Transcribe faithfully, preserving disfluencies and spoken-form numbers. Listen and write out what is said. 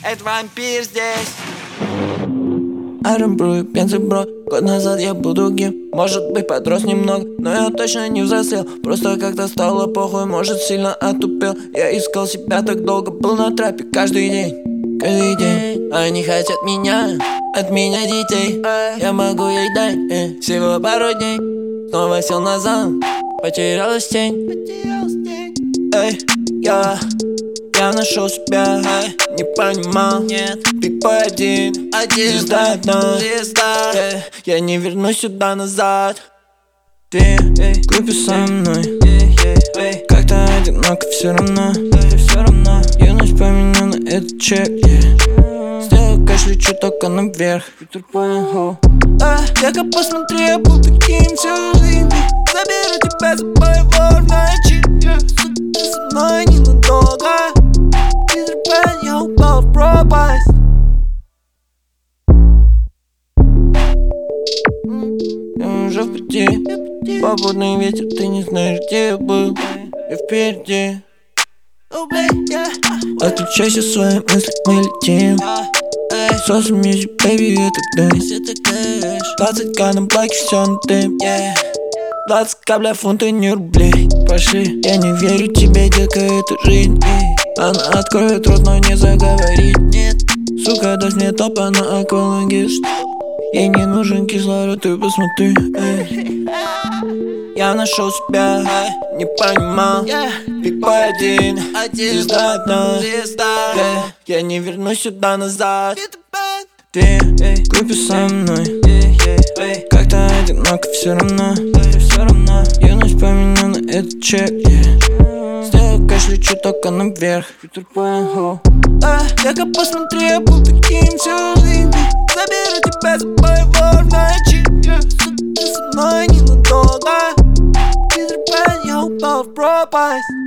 это вампир здесь. Iron Brew, пенсий бро. Год назад я был другим. Может быть, подрос немного, но я точно не взрослел. Просто как-то стало похуй, может, сильно отупел. Я искал себя так долго, был на трапе каждый день. Каждый день. Они хотят меня, от меня детей. Я могу ей дать э, всего пару дней. Снова сел назад, потерялась тень. Эй, я Я нашел себя, эй, не понимал, нет. Биг-бой один, один, звезда одна, звезда. Эй, я не вернусь сюда назад. Ты в группе со мной, как-то одиноко все равно, все равно. Юность поменял на этот чек, yeah. Сделал кэш, лечу только наверх. Питер Пэн, а, Дека, посмотри, я был таким всю жизнь. Заберу тебя с собой в ночи, yeah. Ты со мной ненадолго. Питер Пэн, я упал в пропасть. Я уже в пути, свободный ветер, ты не знаешь, где я был. Я впереди. Отключайся свои мысли, мы летим. Sauce music, baby, это дэнс. Двадцать ка на блоке, всё на дым. Двадцать ка, бля, фунты, не рублей. Пошли, я не верю тебе, детка, это жизнь. Она откроет рот, но не заговорит. Нет, сука, даст мне топ, она аквалангист. Ей не нужен кислород, ты посмотри, эй. Я нашел себя, эй, не понимал, биг-бой один, звезда одна, звезда. Эй, я не вернусь сюда назад. Ты в группе со мной, как-то одиноко все равно, все равно. Юность поменял на этот чек, yeah. Сделал кэш, лечу только наверх. Питер Пэн, а, Дека, посмотри, я был таким всю жизнь. Заберу тебя с собой в ночи, yeah. Ты со мной ненадолго. Питер Пэн, я упал в пропасть.